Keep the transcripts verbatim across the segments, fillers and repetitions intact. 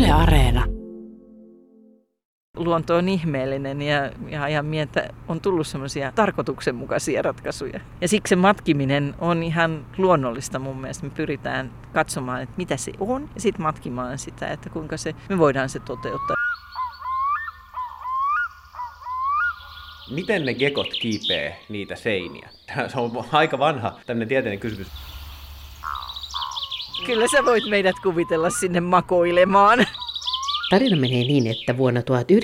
Yle Areena. Luonto on ihmeellinen ja, ja ajan mieltä on tullut semmoisia tarkoituksenmukaisia ratkaisuja. Ja siksi se matkiminen on ihan luonnollista mun mielestä. Me pyritään katsomaan, että mitä se on ja sitten matkimaan sitä, että kuinka se, me voidaan se toteuttaa. Miten ne gekot kiipee niitä seiniä? Se on aika vanha tämmöinen tieteellinen kysymys. Kyllä sä voit meidät kuvitella sinne makoilemaan. Tarina menee niin, että vuonna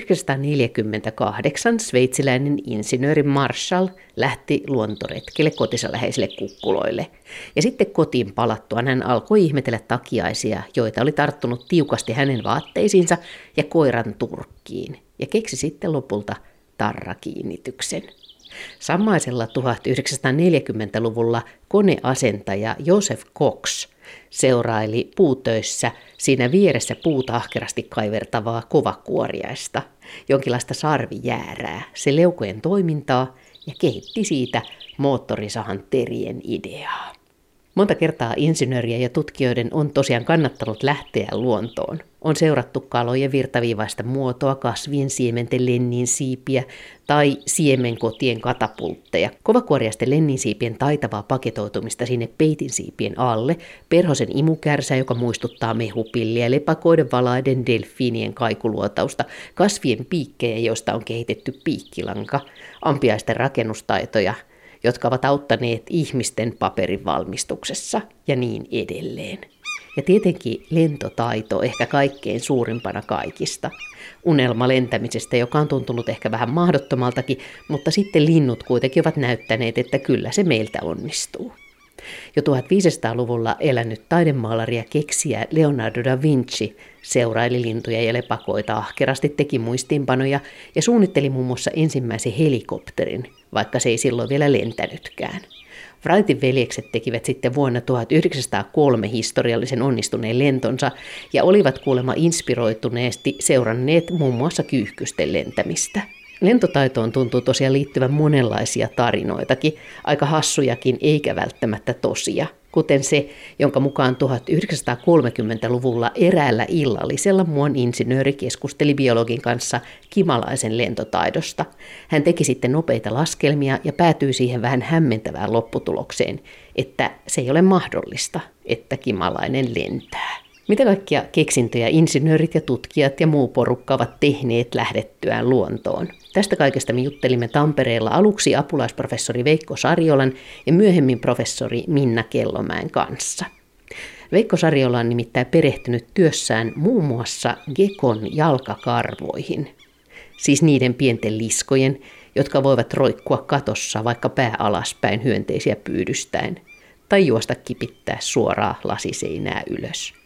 tuhatyhdeksänsataaneljäkymmentäkahdeksan sveitsiläinen insinööri Marshall lähti luontoretkelle kotinsa läheisille kukkuloille. Ja sitten kotiin palattuaan hän alkoi ihmetellä takiaisia, joita oli tarttunut tiukasti hänen vaatteisiinsa ja koiran turkkiin. Ja keksi sitten lopulta tarrakiinnityksen. Samaisella tuhatyhdeksänsataaneljäkymmentäluvulla koneasentaja Joseph Cox seuraili puutöissä siinä vieressä puuta ahkerasti kaivertavaa kovakuoriaista, jonkinlaista sarvijäärää, se leukojen toimintaa ja kehitti siitä moottorisahan terien ideaa. Monta kertaa insinöörien ja tutkijoiden on tosiaan kannattanut lähteä luontoon. On seurattu kalojen virtaviivaista muotoa, kasvien siementen lenninsiipiä tai siemenkotien katapultteja, kovakuoriaisten lenninsiipien taitavaa paketoitumista sinne peitinsiipien alle, perhosen imukärsää, joka muistuttaa mehupilliä, lepakoiden valaiden delfiinien kaikuluotausta, kasvien piikkejä, joista on kehitetty piikkilanka, ampiaisten rakennustaitoja, jotka ovat auttaneet ihmisten paperin valmistuksessa ja niin edelleen. Ja tietenkin lentotaito ehkä kaikkein suurimpana kaikista. Unelma lentämisestä, joka on tuntunut ehkä vähän mahdottomaltakin, mutta sitten linnut kuitenkin ovat näyttäneet, että kyllä se meiltä onnistuu. Jo tuhatviisisataaluvulla elänyt taidemaalari ja keksijä Leonardo da Vinci seuraili lintuja ja lepakoita ahkerasti, teki muistiinpanoja ja suunnitteli muun muassa ensimmäisen helikopterin, vaikka se ei silloin vielä lentänytkään. Wrightin veljekset tekivät sitten vuonna tuhatyhdeksänsataakolme historiallisen onnistuneen lentonsa ja olivat kuulemma inspiroituneesti seuranneet muun muassa kyyhkysten lentämistä. Lentotaitoon tuntuu tosiaan liittyvän monenlaisia tarinoitakin, aika hassujakin eikä välttämättä tosia, kuten se, jonka mukaan tuhatyhdeksänsataakolmekymmentäluvulla eräällä illallisella muun insinööri keskusteli biologin kanssa kimalaisen lentotaidosta. Hän teki sitten nopeita laskelmia ja päätyi siihen vähän hämmentävään lopputulokseen, että se ei ole mahdollista, että kimalainen lentää. Mitä kaikkia keksintöjä insinöörit ja tutkijat ja muu porukka ovat tehneet lähdettyään luontoon? Tästä kaikesta me juttelimme Tampereella aluksi apulaisprofessori Veikko Sariolan ja myöhemmin professori Minna Kellomäen kanssa. Veikko Sariola on nimittäin perehtynyt työssään muun muassa gekon jalkakarvoihin, siis niiden pienten liskojen, jotka voivat roikkua katossa vaikka pää alaspäin hyönteisiä pyydystäen tai juosta kipittää suoraa lasiseinää ylös.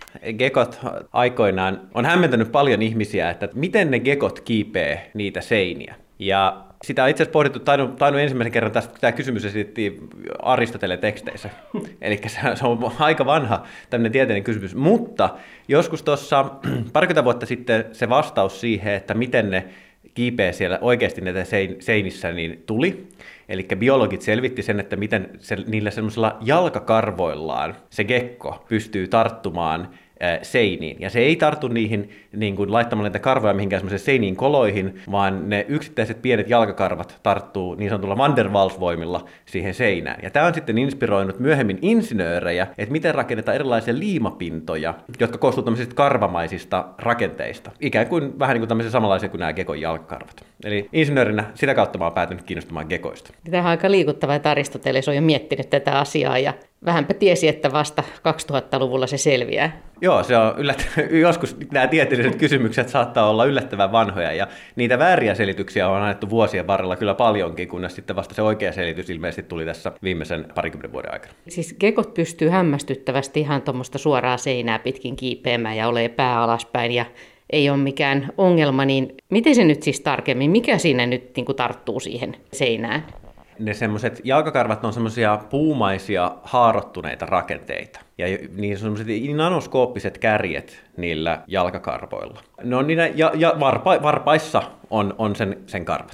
Gekot aikoinaan on hämmentänyt paljon ihmisiä, että miten ne gekot kiipee niitä seiniä. Ja sitä on itse asiassa pohdittu, tainnut, tainnut ensimmäisen kerran tästä, tämä kysymys esitettiin Aristoteleen teksteissä. Eli se on aika vanha tämmöinen tieteellinen kysymys. Mutta joskus tuossa parikymmentä vuotta sitten se vastaus siihen, että miten ne kiipeä siellä oikeasti näitä seinissä, niin tuli. Eli biologit selvitti sen, että miten se, niillä semmoisilla jalkakarvoillaan se gekko pystyy tarttumaan seiniin. Ja se ei tartu niihin niin kuin laittamalla niitä karvoja mihinkään semmoiseen seiniin koloihin, vaan ne yksittäiset pienet jalkakarvat tarttuu niin sanotulla Van der Waals-voimilla siihen seinään. Ja tämä on sitten inspiroinut myöhemmin insinöörejä, että miten rakennetaan erilaisia liimapintoja, jotka koostuvat tämmöisistä karvamaisista rakenteista. Ikään kuin vähän niin kuin tämmöisiä samanlaisia kuin nämä gekon jalkakarvat. Eli insinöörinä sitä kautta mä oon päätynyt kiinnostumaan gekoista. Tämä on aika liikuttava, että Aristoteles on jo miettinyt tätä asiaa ja vähänpä tiesi, että vasta kaksituhattaluvulla se selviää. Joo, se on yllättävän, joskus nämä tieteelliset kysymykset saattaa olla yllättävän vanhoja ja niitä vääriä selityksiä on annettu vuosien varrella kyllä paljonkin, kunnes sitten vasta se oikea selitys ilmeisesti tuli tässä viimeisen parikymmenen vuoden aikana. Siis gekot pystyy hämmästyttävästi ihan tuommoista suoraa seinää pitkin kiipeämään ja olee pää alaspäin ja ei ole mikään ongelma, niin miten se nyt siis tarkemmin, mikä siinä nyt niin kuin tarttuu siihen seinään? Ne semmoiset jalkakarvat on semmoisia puumaisia haarottuneita rakenteita. Ja niin semmoiset nanoskooppiset kärjet niillä jalkakarvoilla. No niillä ja, ja varpa, varpaissa on, on sen, sen karvat.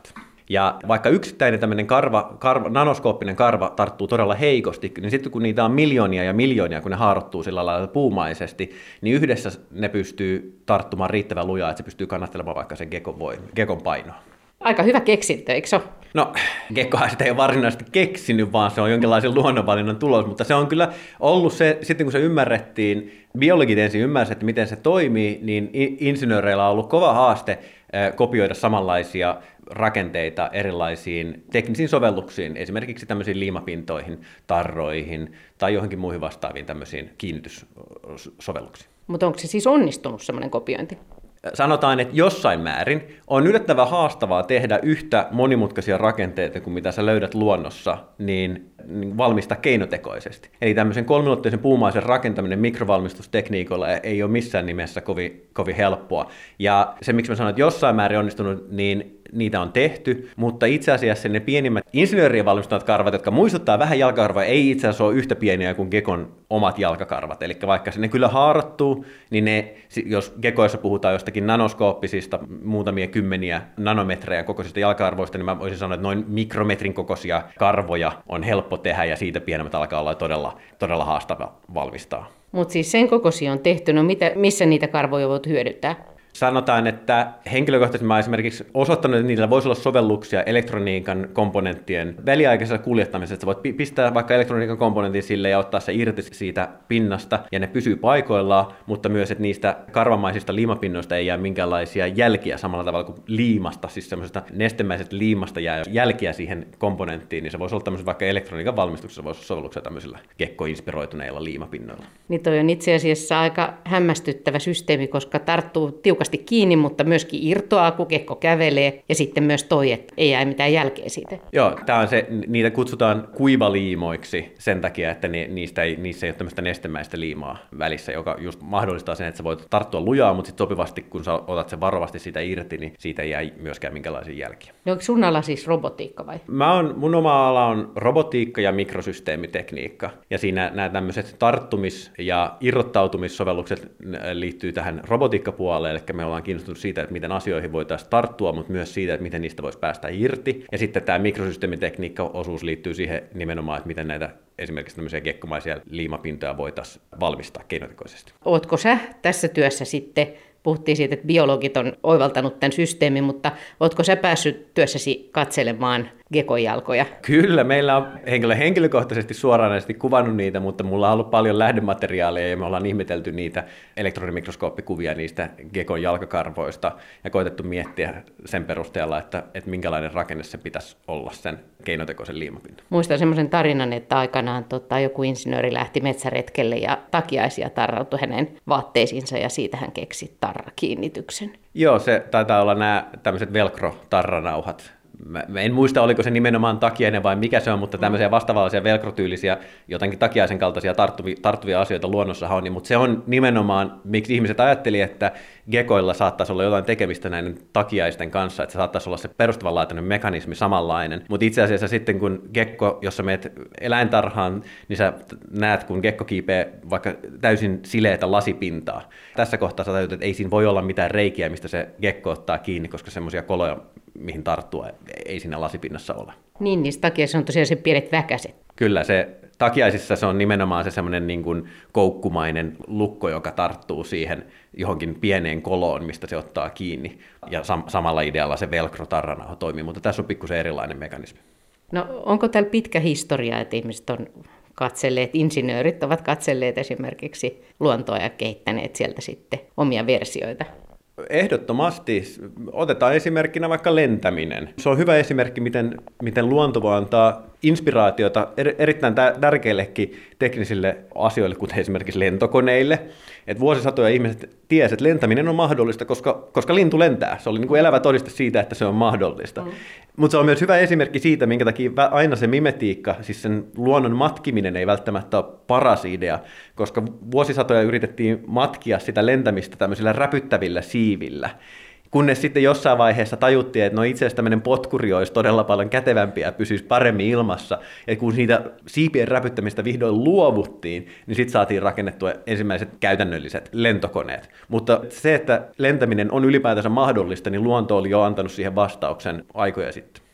Ja vaikka yksittäinen tämmöinen karva, karva, nanoskooppinen karva tarttuu todella heikosti, niin sitten kun niitä on miljoonia ja miljoonia, kun ne haarottuu sillä lailla puumaisesti, niin yhdessä ne pystyy tarttumaan riittävän lujaa, että se pystyy kannattelemaan vaikka sen gekon, voim- gekon painoa. Aika hyvä keksintö, eikö se ole? No, gekkohan sitä ei ole varsinaisesti keksinyt, vaan se on jonkinlaisen luonnonvalinnan tulos, mutta se on kyllä ollut se, sitten kun se ymmärrettiin, biologit ensin ymmärsivät, että miten se toimii, niin insinööreillä on ollut kova haaste kopioida samanlaisia rakenteita erilaisiin teknisiin sovelluksiin, esimerkiksi tämmöisiin liimapintoihin, tarroihin tai johonkin muihin vastaaviin tämmöisiin kiinnityssovelluksiin. Mutta onko se siis onnistunut semmoinen kopiointi? Sanotaan, että jossain määrin on yllättävän haastavaa tehdä yhtä monimutkaisia rakenteita kuin mitä sä löydät luonnossa, niin valmistaa keinotekoisesti. Eli tämmöisen kolmiulotteisen puumaisen rakentaminen mikrovalmistustekniikoilla ei ole missään nimessä kovin, kovin helppoa. Ja se, miksi mä sanon, että jossain määrin onnistunut, niin niitä on tehty, mutta itse asiassa ne pienimmät insinöörien valmistamat karvat, jotka muistuttaa vähän jalkakarvaa, ei itse asiassa ole yhtä pieniä kuin gekon omat jalkakarvat. Eli vaikka ne kyllä haarottuu, niin ne, jos gekoissa puhutaan jostakin nanoskooppisista, muutamia kymmeniä nanometrejä kokoisista jalkakarvoista, niin mä voisin sanoa, että noin mikrometrin kokoisia karvoja on helppo tehdä, ja siitä pienemmät alkaa olla todella, todella haastava valmistaa. Mutta siis sen kokoisia on tehty, no mitä, missä niitä karvoja voit hyödyntää? Sanotaan, että henkilökohtaisesti mä esimerkiksi osoittanut, että niillä voisi olla sovelluksia elektroniikan komponenttien väliaikaisessa kuljettamisessa. Että voit pistää vaikka elektroniikan komponentin sille ja ottaa se irti siitä pinnasta, ja ne pysyy paikoillaan, mutta myös, että niistä karvamaisista liimapinnoista ei jää minkäänlaisia jälkiä samalla tavalla kuin liimasta, siis semmoisesta nestemäisestä liimasta jää jälkiä siihen komponenttiin, niin se voisi olla tämmöisessä vaikka elektroniikan valmistuksessa, voisi olla sovelluksia tämmöisillä gekko-inspiroituneilla liimapinnoilla. Niin toi on itse asiassa aika hämmästyttävä systeemi, koska tarttuu tiukasti kiinni, mutta myöskin irtoaa, kun gekko kävelee, ja sitten myös toi, että ei jää mitään jälkeä siitä. Joo, tää on se, niitä kutsutaan kuivaliimoiksi sen takia, että ne, niistä ei, niissä ei ole tämmöistä nestemäistä liimaa välissä, joka just mahdollistaa sen, että sä voit tarttua lujaa, mutta sitten sopivasti, kun sä otat sen varovasti siitä irti, niin siitä ei jää myöskään minkälaisia jälkiä. No onko sun ala siis robotiikka vai? Mä on, mun oma ala on robotiikka ja mikrosysteemitekniikka, ja siinä nämä tämmöiset tarttumis- ja irrottautumissovellukset liittyy tähän robotiikkapuolelle, eli me ollaan kiinnostunut siitä, että miten asioihin voitaisiin tarttua, mutta myös siitä, että miten niistä voisi päästä irti. Ja sitten tämä mikrosysteemitekniikka-osuus liittyy siihen nimenomaan, että miten näitä esimerkiksi tämmöisiä gekkomaisia liimapintoja voitaisiin valmistaa keinotekoisesti. Ootko sä tässä työssä sitten, puhuttiin siitä, että biologit on oivaltanut tämän systeemin, mutta ootko sä päässyt työssäsi katselemaan gekon jalkoja? Kyllä, meillä on henkilö henkilökohtaisesti suoranaisesti kuvannut niitä, mutta mulla on ollut paljon lähdemateriaalia ja me ollaan ihmetelty niitä elektronimikroskooppikuvia niistä gekon jalkakarvoista ja koetettu miettiä sen perusteella, että, että minkälainen rakenne se pitäisi olla sen keinotekoisen liimapinnan. Muistan semmoisen tarinan, että aikanaan tota, joku insinööri lähti metsäretkelle ja takiaisia tarrautui hänen vaatteisiinsa ja siitä hän keksi tarrakiinnityksen. Joo, se taitaa olla nämä tämmöiset velcro-tarranauhat. Mä en muista, oliko se nimenomaan takiainen vai mikä se on, mutta tämmöisiä vastaavallisia velcrotyylisiä, jotenkin takiaisen kaltaisia tarttuvia, tarttuvia asioita luonnossahan on, mutta se on nimenomaan, miksi ihmiset ajatteli, että gekoilla saattaisi olla jotain tekemistä näiden takiaisten kanssa, että se saattaisi olla se perustavanlaatuinen mekanismi samanlainen, mutta itse asiassa sitten kun gekko, jos sä meet eläintarhaan, niin sä näet, kun gekko kiipee vaikka täysin sileätä lasipintaa. Tässä kohtaa sä tajut, että ei siinä voi olla mitään reikiä, mistä se gekko ottaa kiinni, koska semmoisia koloja, mihin tarttua, ei siinä lasipinnassa ole. Niin, niissä takiaisissa on tosiaan se pienet väkäset. Kyllä, se takiaisissa se on nimenomaan se semmoinen niin kuin koukkumainen lukko, joka tarttuu siihen johonkin pieneen koloon, mistä se ottaa kiinni. Ja sam- samalla idealla se velcro-tarranauha toimii, mutta tässä on pikkusen erilainen mekanismi. No onko täällä pitkä historia, että ihmiset on katselleet, insinöörit ovat katselleet esimerkiksi luontoa ja kehittäneet sieltä sitten omia versioita? Ehdottomasti. Otetaan esimerkkinä vaikka lentäminen. Se on hyvä esimerkki, miten, miten luonto voi antaa inspiraatiota er, erittäin tärkeillekin teknisille asioille, kuten esimerkiksi lentokoneille. Et vuosisatoja ihmiset tiesivät, että lentäminen on mahdollista, koska, koska lintu lentää. Se oli niin kuin elävä todiste siitä, että se on mahdollista. Mm. Mutta se on myös hyvä esimerkki siitä, minkä takia aina se mimetiikka, siis sen luonnon matkiminen ei välttämättä ole paras idea, koska vuosisatoja yritettiin matkia sitä lentämistä tämmöisillä räpyttävillä siivillä. Kunnes sitten jossain vaiheessa tajuttiin, että no itse asiassa tämmöinen potkuri olisi todella paljon kätevämpiä ja pysyisi paremmin ilmassa. Ja kun siitä siipien räpyttämistä vihdoin luovuttiin, niin sitten saatiin rakennettua ensimmäiset käytännölliset lentokoneet. Mutta se, että lentäminen on ylipäätänsä mahdollista, niin luonto oli jo antanut siihen vastauksen aikoja sitten.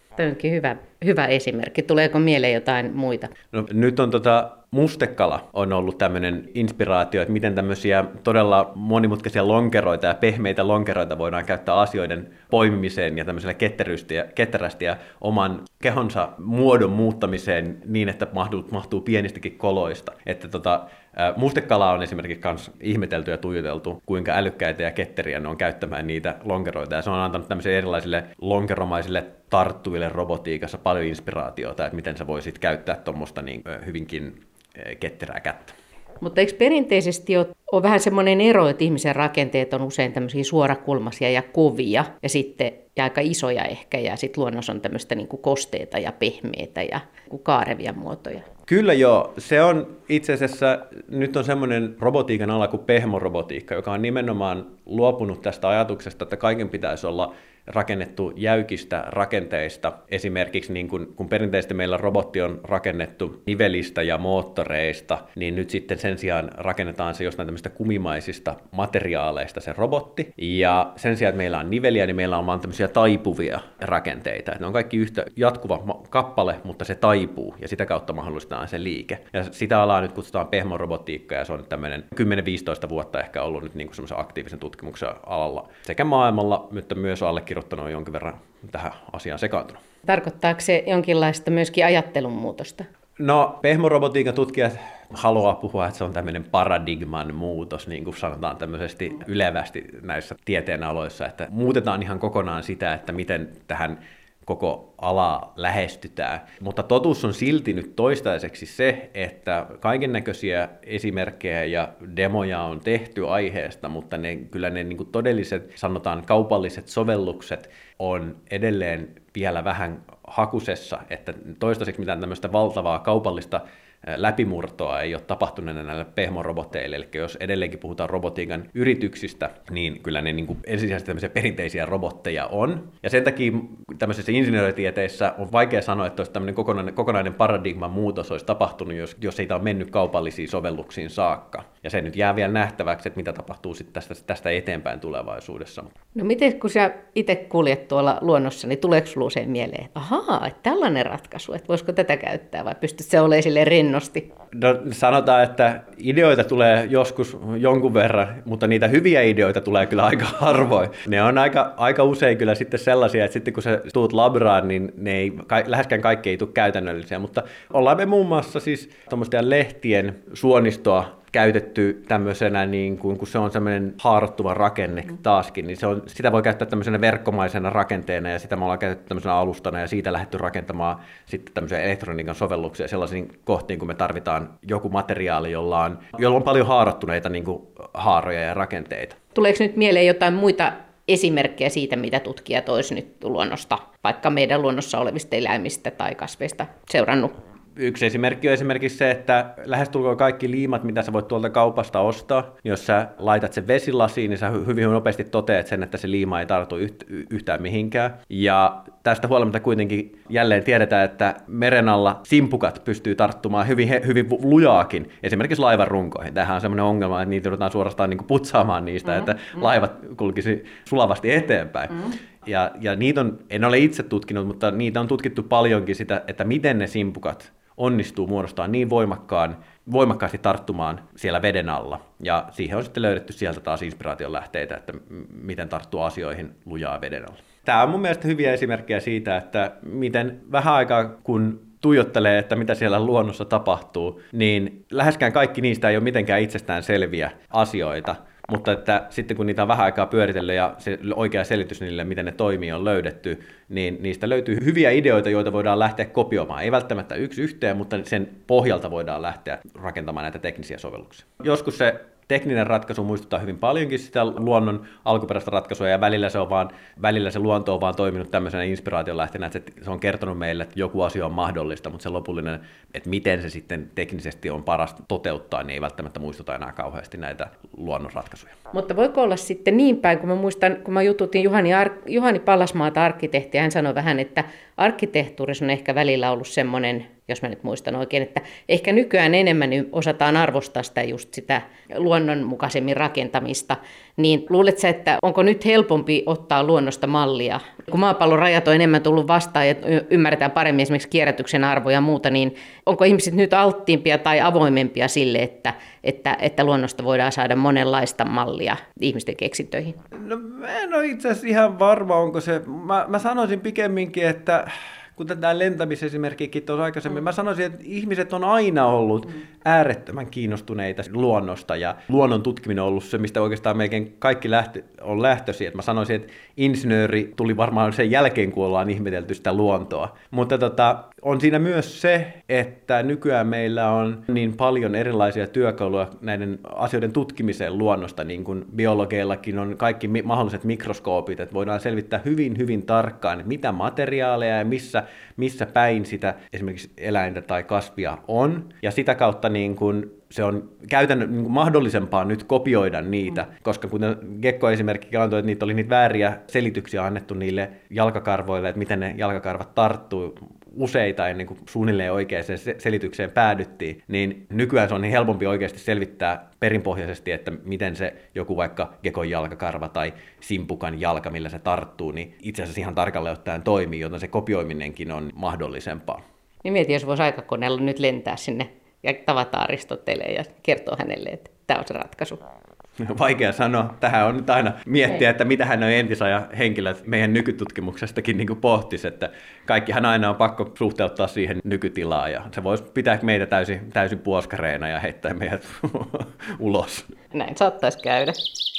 Tämä onkin hyvä, hyvä esimerkki. Tuleeko mieleen jotain muita? No, nyt on tota, mustekala on ollut tämmöinen inspiraatio, että miten tämmöisiä todella monimutkaisia lonkeroita ja pehmeitä lonkeroita voidaan käyttää asioiden poimimiseen ja tämmöisellä ketterästi ja oman kehonsa muodon muuttamiseen niin, että mahtuu, mahtuu pienistäkin koloista. Että tota, mustekala on esimerkiksi myös ihmetelty ja tuijoteltu, kuinka älykkäitä ja ketteriä ne on käyttämään niitä lonkeroita. Ja se on antanut tämmöisille erilaisille lonkeromaisille tarttuville robotiikassa paljon inspiraatiota, että miten sä voisit käyttää tuommoista niin hyvinkin ketterää kättä. Mutta eikö perinteisesti ole, ole vähän semmoinen ero, että ihmisen rakenteet on usein tämmöisiä suorakulmaisia ja kovia ja sitten ja aika isoja ehkä ja sitten luonnossa on tämmöistä niin kuin kosteita ja pehmeitä ja kaarevia muotoja? Kyllä joo. Se on itse asiassa, nyt on semmoinen robotiikan ala kuin pehmorobotiikka, joka on nimenomaan luopunut tästä ajatuksesta, että kaiken pitäisi olla rakennettu jäykistä rakenteista. Esimerkiksi niin kun, kun perinteisesti meillä robotti on rakennettu nivelistä ja moottoreista, niin nyt sitten sen sijaan rakennetaan se jostain tämmöistä kumimaisista materiaaleista se robotti. Ja sen sijaan, että meillä on niveliä, niin meillä on vaan tämmöisiä taipuvia rakenteita. Ne on kaikki yhtä jatkuva kappale, mutta se taipuu ja sitä kautta mahdollistetaan se liike. Ja sitä alaa nyt kutsutaan pehmorobotiikka ja se on tämmöinen kymmenen viisitoista vuotta ehkä ollut nyt niin kuin semmoisen aktiivisen tutkimuksen alalla sekä maailmalla, mutta myös allekirjoittanut on jonkin verran tähän asiaan sekaantunut. Tarkoittaako se jonkinlaista myöskin ajattelun muutosta? No, pehmorobotiikan tutkijat haluaa puhua, että se on tämmöinen paradigman muutos, niin kuin sanotaan tämmöisesti ylevästi näissä tieteenaloissa, että muutetaan ihan kokonaan sitä, että miten tähän koko alaa lähestytään. Mutta totuus on silti nyt toistaiseksi se, että kaikennäköisiä esimerkkejä ja demoja on tehty aiheesta, mutta ne, kyllä ne niin kuin todelliset, sanotaan kaupalliset sovellukset on edelleen vielä vähän hakusessa, että toistaiseksi mitään tämmöistä valtavaa kaupallista läpimurtoa ei ole tapahtunut näille pehmoroboteille, eli jos edelleenkin puhutaan robotiikan yrityksistä, niin kyllä ne niin kuin ensisijaisesti tämmöisiä perinteisiä robotteja on. Ja sen takia tämmöisessä insinööritieteissä on vaikea sanoa, että olisi tämmöinen kokonainen, kokonainen paradigman muutos olisi tapahtunut, jos, jos ei tämä ole mennyt kaupallisiin sovelluksiin saakka. Ja se nyt jää vielä nähtäväksi, että mitä tapahtuu sitten tästä, tästä eteenpäin tulevaisuudessa. No miten kun sä itse kuljet tuolla luonnossa, niin tuleeko sinulla usein mieleen, että ahaa, että tällainen ratkaisu, että voisiko tätä käyttää vai pystytkö se olemaan silleen rennosti? No, sanotaan, että ideoita tulee joskus jonkun verran, mutta niitä hyviä ideoita tulee kyllä aika harvoin. Ne on aika, aika usein kyllä sitten sellaisia, että sitten kun sä tuut labraan, niin ne ei, läheskään kaikki ei tule käytännöllisiä, mutta ollaan me muun muassa siis tuommoisten lehtien suonistoa käytetty tämmöisenä, niin kuin, kun se on semmoinen haarottuva rakenne taaskin, niin se on, sitä voi käyttää tämmöisenä verkkomaisena rakenteena, ja sitä me ollaan käytetty tämmöisenä alustana, ja siitä lähdetty rakentamaan sitten tämmöisiä elektroniikan sovelluksia sellaisiin kohtiin, kun me tarvitaan joku materiaali, jolla on, jolla on paljon haarottuneita niin kuin haaroja ja rakenteita. Tuleeko nyt mieleen jotain muita esimerkkejä siitä, mitä tutkijat olisi nyt luonnosta, vaikka meidän luonnossa olevista eläimistä tai kasveista seurannut? Yksi esimerkki on esimerkiksi se, että lähestulkoon kaikki liimat, mitä sä voit tuolta kaupasta ostaa, jos sä laitat sen vesilasiin, niin sä hyvin nopeasti toteat sen, että se liima ei tartu yhtään mihinkään. Ja tästä huolimatta kuitenkin jälleen tiedetään, että meren alla simpukat pystyy tarttumaan hyvin, hyvin lujaakin, esimerkiksi laivan runkoihin. Tämähän on semmoinen ongelma, että niitä joudutaan suorastaan niin kuin putsaamaan niistä, mm-hmm. että laivat kulkisi sulavasti eteenpäin. Mm-hmm. Ja, ja niitä on, en ole itse tutkinut, mutta niitä on tutkittu paljonkin sitä, että miten ne simpukat onnistuu muodostamaan niin voimakkaan, voimakkaasti tarttumaan siellä veden alla. Ja siihen on sitten löydetty sieltä taas inspiraation lähteitä, että miten tarttuu asioihin lujaa veden alla. Tämä on mun mielestä hyviä esimerkkejä siitä, että miten vähän aikaa kun tuijottelee, että mitä siellä luonnossa tapahtuu, niin läheskään kaikki niistä ei ole mitenkään itsestään selviä asioita. Mutta että sitten kun niitä on vähän aikaa pyöritellyt ja se oikea selitys niille, miten ne toimii, on löydetty, niin niistä löytyy hyviä ideoita, joita voidaan lähteä kopioimaan. Ei välttämättä yksi yhteen, mutta sen pohjalta voidaan lähteä rakentamaan näitä teknisiä sovelluksia. Joskus se tekninen ratkaisu muistuttaa hyvin paljonkin sitä luonnon alkuperäistä ratkaisua, ja välillä se, on vaan, välillä se luonto on vaan toiminut tämmöisenä inspiraation lähteenä, että se on kertonut meille, että joku asia on mahdollista, mutta se lopullinen, että miten se sitten teknisesti on parasta toteuttaa, niin ei välttämättä muistuta enää kauheasti näitä luonnonratkaisuja. Mutta voiko olla sitten niin päin, kun mä muistan, kun mä jututin Juhani, Ar- Juhani Pallasmaata, arkkitehtiä, hän sanoi vähän, että arkkitehtuurissa on ehkä välillä ollut semmoinen jos mä nyt muistan oikein, että ehkä nykyään enemmän osataan arvostaa sitä just sitä luonnonmukaisemmin rakentamista, niin luuletko, että onko nyt helpompi ottaa luonnosta mallia? Kun maapallon rajat on enemmän tullut vastaan ja ymmärretään paremmin esimerkiksi kierrätyksen arvoja ja muuta, niin onko ihmiset nyt alttiimpia tai avoimempia sille, että, että, että luonnosta voidaan saada monenlaista mallia ihmisten keksintöihin? No mä en ole itse asiassa ihan varma, onko se, mä, mä sanoisin pikemminkin, että kuten tämä lentämisesimerkkikin tuossa aikaisemmin, mm. mä sanoisin, että ihmiset on aina ollut mm. äärettömän kiinnostuneita luonnosta, ja luonnon tutkiminen on ollut se, mistä oikeastaan melkein kaikki lähtö, on lähtöisiä. Et mä sanoisin, että insinööri tuli varmaan sen jälkeen, kun ollaan ihmetelty sitä luontoa. Mutta tota, on siinä myös se, että nykyään meillä on niin paljon erilaisia työkaluja näiden asioiden tutkimiseen luonnosta, niin kuin biologeillakin on kaikki mahdolliset mikroskoopit, että voidaan selvittää hyvin, hyvin tarkkaan, mitä materiaaleja ja missä missä päin sitä esimerkiksi eläintä tai kasvia on, ja sitä kautta niin kuin se on käytännön niin kuin mahdollisempaa nyt kopioida niitä, mm. koska kuten Gekko-esimerkki antoi, että niitä oli niitä vääriä selityksiä annettu niille jalkakarvoille, että miten ne jalkakarvat tarttuu useita ennen kuin suunnilleen oikeaan selitykseen päädyttiin, niin nykyään se on niin helpompi oikeasti selvittää perinpohjaisesti, että miten se joku vaikka gekon jalkakarva tai simpukan jalka, millä se tarttuu, niin itse asiassa ihan tarkalleen ottaen toimii, joten se kopioiminenkin on mahdollisempaa. Niin mietin, jos voisi aikakoneella nyt lentää sinne ja tavata Aristoteleen ja kertoa hänelle, että tämä on se ratkaisu. Vaikea sanoa. Tähän on nyt aina miettiä, että mitä hän on entisajan henkilöt meidän nykytutkimuksestakin niin kuin pohtisi, että kaikkihan aina on pakko suhteuttaa siihen nykytilaan, ja se voisi pitää meitä täysin, täysin puoskareina ja heittää meidät ulos. Näin saattaisi käydä.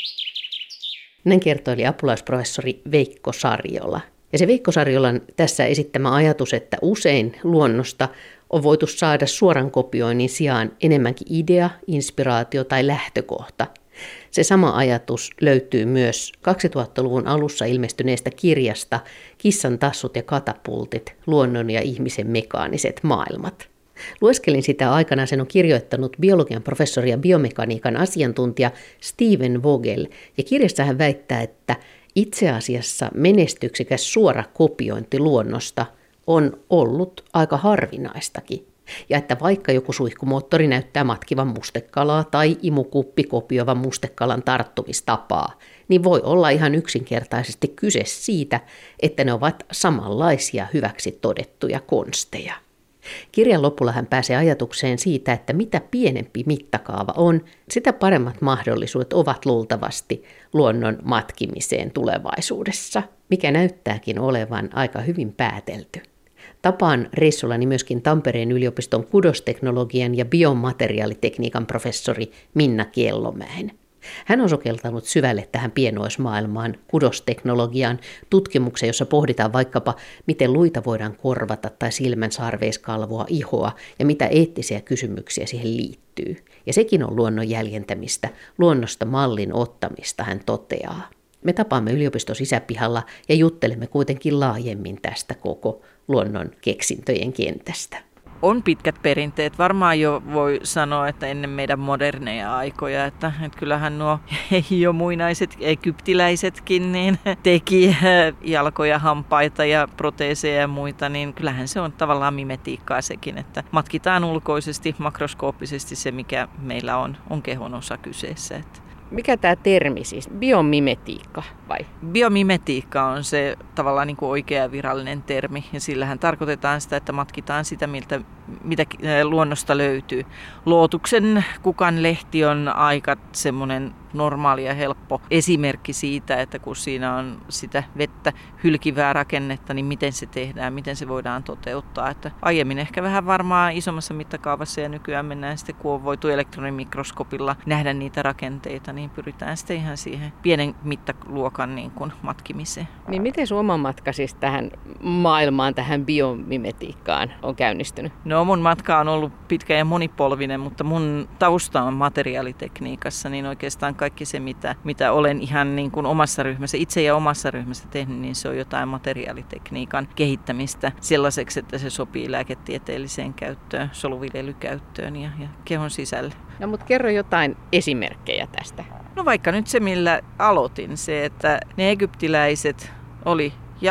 Näin kertoili apulaisprofessori Veikko Sariola. Ja se Veikko Sariolan tässä esittämä ajatus, että usein luonnosta on voitu saada suoran kopioinnin sijaan enemmänkin idea, inspiraatio tai lähtökohta. Se sama ajatus löytyy myös kaksituhattaluvun alussa ilmestyneestä kirjasta Kissan tassut ja katapultit, luonnon ja ihmisen mekaaniset maailmat. Lueskelin sitä aikana, sen on kirjoittanut biologian professori ja biomekaniikan asiantuntija Stephen Vogel, ja kirjassa hän väittää, että itse asiassa menestyksekäs suora kopiointi luonnosta on ollut aika harvinaistakin. Ja että vaikka joku suihkumoottori näyttää matkivan mustekalaa tai imukuppi kopioivan mustekalan tarttumistapaa, niin voi olla ihan yksinkertaisesti kyse siitä, että ne ovat samanlaisia hyväksi todettuja konsteja. Kirjan lopulla hän pääsee ajatukseen siitä, että mitä pienempi mittakaava on, sitä paremmat mahdollisuudet ovat luultavasti luonnon matkimiseen tulevaisuudessa, mikä näyttääkin olevan aika hyvin päätelty. Tapaan reissullani myöskin Tampereen yliopiston kudosteknologian ja biomateriaalitekniikan professori Minna Kellomäen. Hän on sokeltanut syvälle tähän pienoismaailmaan, kudosteknologiaan, tutkimuksen, jossa pohditaan vaikkapa, miten luita voidaan korvata tai silmän sarveiskalvoa, ihoa ja mitä eettisiä kysymyksiä siihen liittyy. Ja sekin on luonnon jäljentämistä, luonnosta mallin ottamista, hän toteaa. Me tapaamme yliopiston sisäpihalla ja juttelemme kuitenkin laajemmin tästä koko luonnon keksintöjen kentästä. On pitkät perinteet. Varmaan jo voi sanoa, että ennen meidän moderneja aikoja, että, että kyllähän nuo jo muinaiset egyptiläisetkin niin teki jalkoja, hampaita ja proteeseja ja muita, niin kyllähän se on tavallaan mimetiikkaa sekin, että matkitaan ulkoisesti, makroskooppisesti se, mikä meillä on, on kehon osa kyseessä. Että mikä tämä termi siis? Biomimetiikka vai? Biomimetiikka on se tavallaan niin kuin oikea virallinen termi, ja sillähän tarkoitetaan sitä, että matkitaan sitä, miltä, mitä luonnosta löytyy. Lootuksen kukanlehti on aika semmoinen normaali ja helppo esimerkki siitä, että kun siinä on sitä vettä hylkivää rakennetta, niin miten se tehdään, miten se voidaan toteuttaa. Että aiemmin ehkä vähän varmaan isommassa mittakaavassa, ja nykyään mennään sitten, kun on voitu elektronimikroskopilla nähdä niitä rakenteita, niin pyritään sitten ihan siihen pienen mittaluokan niin kuin matkimiseen. Niin miten sun oma matka siis tähän maailmaan, tähän biomimetiikkaan on käynnistynyt? No mun matka on ollut pitkä ja monipolvinen, mutta mun tausta on materiaalitekniikassa, niin oikeastaan kaikki se, mitä, mitä olen ihan niin kuin omassa ryhmässä, itse ja omassa ryhmässä tehnyt, niin se on jotain materiaalitekniikan kehittämistä sellaiseksi, että se sopii lääketieteelliseen käyttöön, soluviljelykäyttöön ja, ja kehon sisälle. No mutta kerro jotain esimerkkejä tästä. No vaikka nyt se, millä aloitin, se, että ne egyptiläiset oli jalka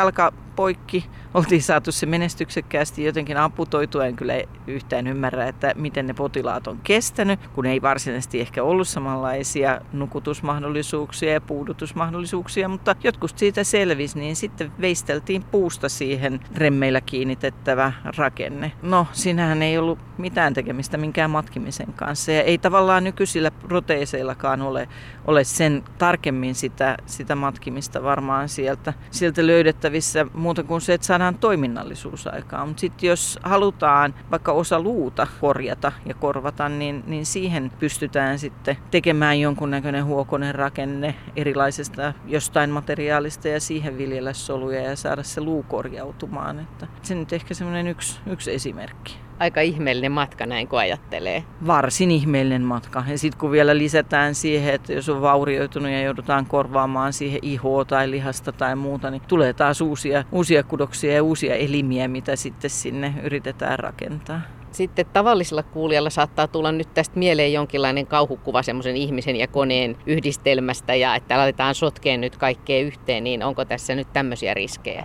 poikki. Oltiin saatu se menestyksekkäästi jotenkin amputoitua. En kyllä yhtään ymmärrä, että miten ne potilaat on kestänyt, kun ei varsinaisesti ehkä ollut samanlaisia nukutusmahdollisuuksia ja puudutusmahdollisuuksia, mutta jotkut siitä selvisi, niin sitten veisteltiin puusta siihen remmeillä kiinnitettävä rakenne. No, siinähän ei ollut mitään tekemistä minkään matkimisen kanssa ja ei tavallaan nykyisillä proteeseillakaan ole, ole sen tarkemmin sitä, sitä matkimista varmaan sieltä, sieltä löydettävissä muuta kuin se, että saadaan toiminnallisuus aikaan. Mutta sitten jos halutaan vaikka osa luuta korjata ja korvata, niin, niin siihen pystytään sitten tekemään jonkunnäköinen huokonen rakenne erilaisesta jostain materiaalista ja siihen viljellä soluja ja saada se luu korjautumaan. Että se nyt ehkä semmoinen yksi, yksi esimerkki. Aika ihmeellinen matka näin, kun ajattelee. Varsin ihmeellinen matka. Ja sitten kun vielä lisätään siihen, että jos on vaurioitunut ja joudutaan korvaamaan siihen ihoa tai lihasta tai muuta, niin tulee taas uusia, uusia kudoksia ja uusia elimiä, mitä sitten sinne yritetään rakentaa. Sitten tavallisella kuulijalla saattaa tulla nyt tästä mieleen jonkinlainen kauhukuva semmoisen ihmisen ja koneen yhdistelmästä ja että aletaan sotkeen nyt kaikkea yhteen, niin onko tässä nyt tämmöisiä riskejä?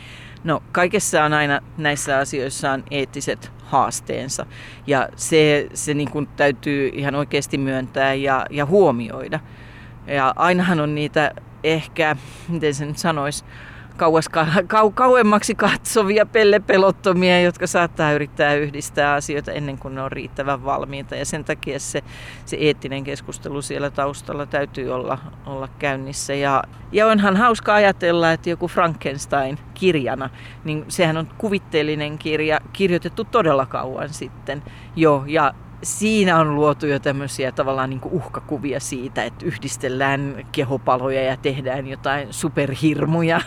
No, kaikessa on aina näissä asioissa on eettiset haasteensa ja se, se niin kuin täytyy ihan oikeasti myöntää ja, ja huomioida. Ja ainahan on niitä ehkä, miten se nyt sanoisi, Kauas, kau, kauemmaksi katsovia pellepelottomia, jotka saattaa yrittää yhdistää asioita ennen kuin ne on riittävän valmiita. Ja sen takia se, se eettinen keskustelu siellä taustalla täytyy olla, olla käynnissä. Ja, ja onhan hauska ajatella, että joku Frankenstein kirjana, niin sehän on kuvitteellinen kirja, kirjoitettu todella kauan sitten jo. Ja siinä on luotu jo tämmöisiä tavallaan niin kuin uhkakuvia siitä, että yhdistellään kehopaloja ja tehdään jotain superhirmuja.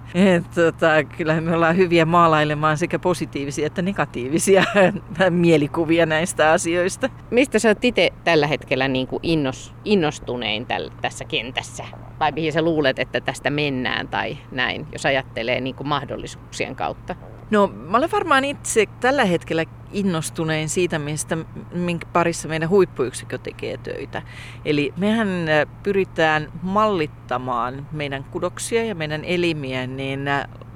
tota, kyllähän me ollaan hyviä maalailemaan sekä positiivisia että negatiivisia mielikuvia näistä asioista. Mistä sä oot itse tällä hetkellä niin kuin innos, innostunein täl, tässä kentässä? Tai mihin sä luulet, että tästä mennään tai näin, jos ajattelee niin kuin mahdollisuuksien kautta? No, mä olen varmaan itse tällä hetkellä innostunein siitä, mistä, minkä parissa meidän huippuyksikkö tekee töitä. Eli mehän pyritään mallittamaan meidän kudoksia ja meidän elimiä niin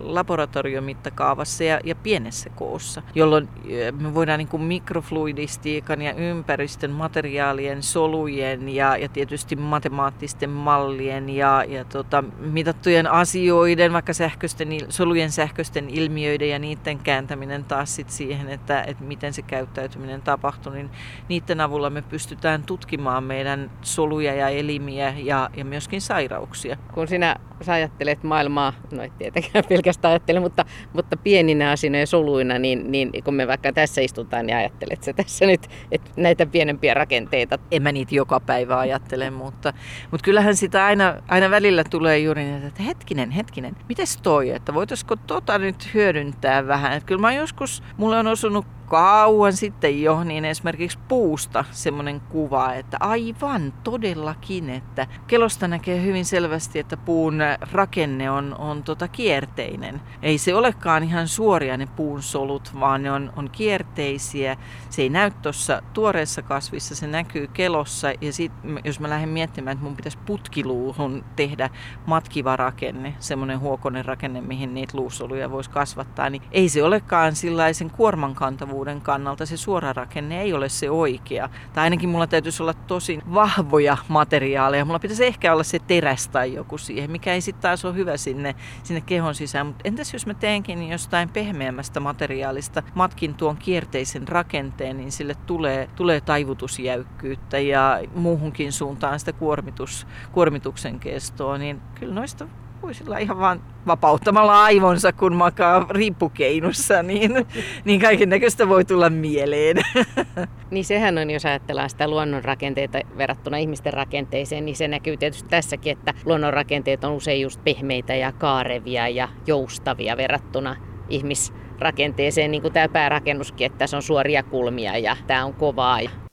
laboratoriomittakaavassa ja, ja pienessä koossa, jolloin me voidaan niin kuin mikrofluidistiikan ja ympäristön materiaalien, solujen ja, ja tietysti matemaattisten mallien ja, ja tota, mitattujen asioiden, vaikka sähköisten, solujen sähköisten ilmiöiden ja niiden kääntäminen taas sit siihen, että, että miten se käyttäytyminen tapahtuu, niin niiden avulla me pystytään tutkimaan meidän soluja ja elimiä ja, ja myöskin sairauksia. Kun sinä sä ajattelet maailmaa, no et tietenkään pelkästään ajattele, mutta, mutta pieninä asioina ja soluina, niin, niin kun me vaikka tässä istutaan, niin ajattelet sä tässä nyt että näitä pienempiä rakenteita? En mä niitä joka päivä ajattele, mutta, mutta kyllähän sitä aina, aina välillä tulee juuri niin, että hetkinen, hetkinen, mites toi, että voitaisiko tota nyt hyödyntää vähän. Että kyllä mä joskus, mulle on osunut kauan sitten jo, niin esimerkiksi puusta semmoinen kuva, että aivan todellakin, että kelosta näkee hyvin selvästi, että puun rakenne on, on tota kierteinen. Ei se olekaan ihan suoria ne puun solut, vaan ne on, on kierteisiä. Se ei näy tuossa tuoreessa kasvissa, se näkyy kelossa. Ja sit, jos mä lähden miettimään, että mun pitäisi putkiluuhun tehdä matkiva rakenne, semmoinen huokonen rakenne, mihin niitä luusoluja voisi kasvattaa, niin ei se olekaan sillaisen kuorman kantavuuden kannalta se suora rakenne ei ole se oikea. Tai ainakin mulla täytyisi olla tosi vahvoja materiaaleja. Mulla pitäisi ehkä olla se teräs tai joku siihen, mikä ei sitten taas ole hyvä sinne, sinne kehon sisään. Mutta entäs jos mä teenkin jostain pehmeämmästä materiaalista, matkin tuon kierteisen rakenteen, niin sille tulee, tulee taivutusjäykkyyttä ja muuhunkin suuntaan sitä kuormitus, kuormituksen kestoa. Niin kyllä noista voisi olla ihan vaan vapauttamalla aivonsa, kun makaa riippukeinussa, niin, niin kaiken näköistä voi tulla mieleen. Niin sehän on, jos ajatellaan sitä luonnonrakenteita verrattuna ihmisten rakenteeseen, niin se näkyy tietysti tässäkin, että luonnonrakenteet on usein just pehmeitä ja kaarevia ja joustavia verrattuna ihmisrakenteeseen, niin kuin tämä päärakennuskin, että tässä on suoria kulmia ja tämä on kovaa.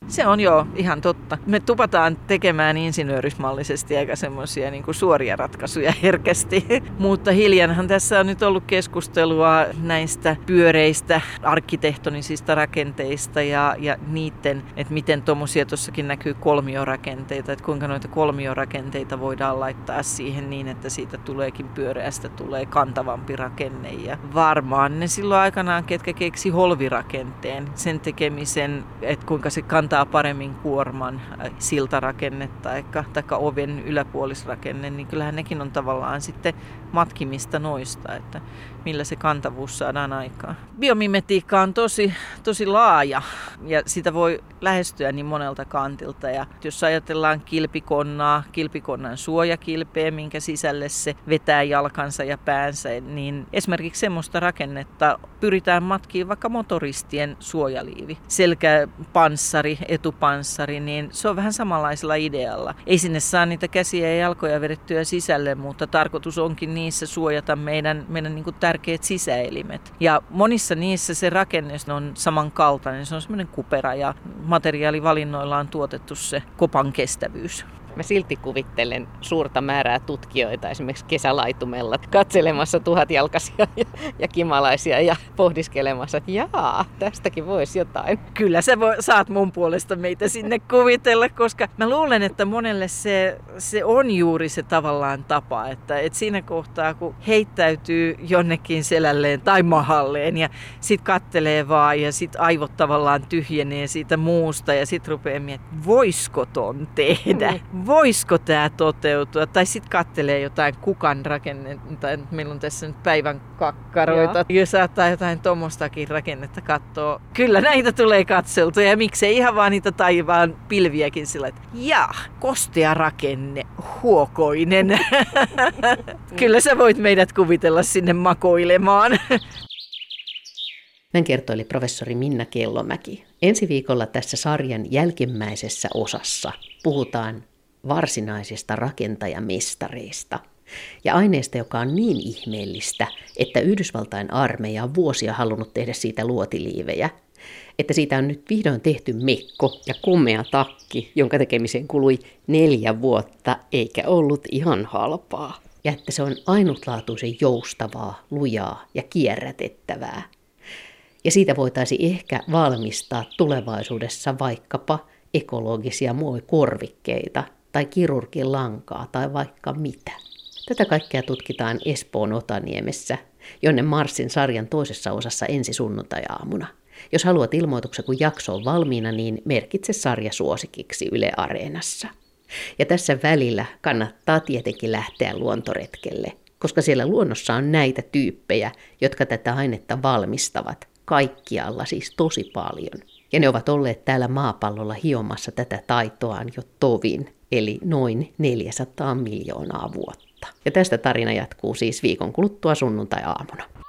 Se on joo ihan totta. Me tupataan tekemään insinöörismallisesti eikä semmoisia niin kuin suoria ratkaisuja herkästi. Mutta hiljanhan tässä on nyt ollut keskustelua näistä pyöreistä arkkitehtonisista rakenteista ja, ja niiden, että miten tuommoisia tuossakin näkyy kolmiorakenteita, että kuinka noita kolmiorakenteita voidaan laittaa siihen niin, että siitä tuleekin pyöreästä, tulee kantavampi rakenne. Ja varmaan ne silloin aikanaan, ketkä keksi holvirakenteen, sen tekemisen, että kuinka se kantaa paremmin kuorman, siltarakenne tai oven yläpuolisrakenne, niin kyllähän nekin on tavallaan sitten matkimista noista, että millä se kantavuus saadaan aikaan. Biomimetiikka on tosi, tosi laaja ja sitä voi lähestyä niin monelta kantilta. Ja jos ajatellaan kilpikonnaa, kilpikonnan suojakilpeä, minkä sisälle se vetää jalkansa ja päänsä, niin esimerkiksi semmoista rakennetta pyritään matkiin vaikka motoristien suojaliivi. Selkäpanssari, etupanssari, niin se on vähän samanlaisella idealla. Ei sinne saa niitä käsiä ja jalkoja vedettyä sisälle, mutta tarkoitus onkin niissä suojata meidän, meidän niin kuin tärkeät sisäelimet. Ja monissa niissä se rakenne on samankaltainen, se on semmoinen kupera ja materiaalivalinnoilla on tuotettu se kopan kestävyys. Mä silti kuvittelen suurta määrää tutkijoita esimerkiksi kesälaitumella katselemassa tuhatjalkaisia ja, ja kimalaisia ja pohdiskelemassa, että jaa, tästäkin voisi jotain. Kyllä sä voi, saat mun puolesta meitä sinne kuvitella, koska mä luulen, että monelle se, se on juuri se tavallaan tapa, että, että siinä kohtaa kun heittäytyy jonnekin selälleen tai mahalleen ja sit kattelee vaan ja sit aivot tavallaan tyhjenee siitä muusta ja sit rupeaa miettimään, voisiko ton tehdä? Mm. Voisiko tämä toteutua? Tai sitten katselee jotain kukan rakennetta. Meillä on tässä nyt päivän kakkaroita. Ja saattaa jotain tuommoistakin rakennetta katsoa. Kyllä näitä tulee katseltua. Ja miksei ihan vaan niitä taivaan pilviäkin sillä, että jaa, kostea rakenne, huokoinen. Kyllä sä voit meidät kuvitella sinne makoilemaan. Näin kertoili professori Minna Kellomäki. Ensi viikolla tässä sarjan jälkimmäisessä osassa puhutaan varsinaisista rakentajamestareista ja aineesta, joka on niin ihmeellistä, että Yhdysvaltain armeija on vuosia halunnut tehdä siitä luotiliivejä, että siitä on nyt vihdoin tehty mekko ja komea takki, jonka tekemiseen kului neljä vuotta eikä ollut ihan halpaa. Ja että se on ainutlaatuisen joustavaa, lujaa ja kierrätettävää. Ja siitä voitaisiin ehkä valmistaa tulevaisuudessa vaikkapa ekologisia muovikorvikkeita tai kirurgin lankaa tai vaikka mitä. Tätä kaikkea tutkitaan Espoon Otaniemessä, jonne marssin sarjan toisessa osassa ensi sunnuntai-aamuna. Jos haluat ilmoituksen, kun jakso on valmiina, niin merkitse sarja suosikiksi Yle Areenassa. Ja tässä välillä kannattaa tietenkin lähteä luontoretkelle, koska siellä luonnossa on näitä tyyppejä, jotka tätä ainetta valmistavat. Kaikkialla siis tosi paljon. Ja ne ovat olleet täällä maapallolla hiomassa tätä taitoaan jo tovin, eli noin neljäsataa miljoonaa vuotta. Ja tästä tarina jatkuu siis viikon kuluttua sunnuntai-aamuna.